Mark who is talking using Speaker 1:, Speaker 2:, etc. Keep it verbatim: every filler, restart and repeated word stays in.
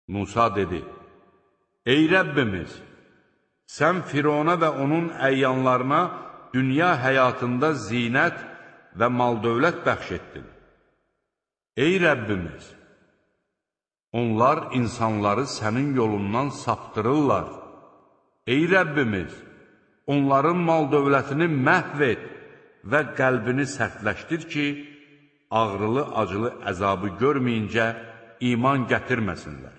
Speaker 1: Musa dedi, ey Rəbbimiz, sən Firona və onun əyyanlarına dünya həyatında zinət və mal-dövlət bəxş etdin. Ey Rəbbimiz, onlar insanları sənin yolundan saptırırlar. Ey Rəbbimiz, onların mal-dövlətini məhv et və qəlbini sərtləşdir ki, ağrılı-acılı əzabı görməyincə iman gətirməsinlər.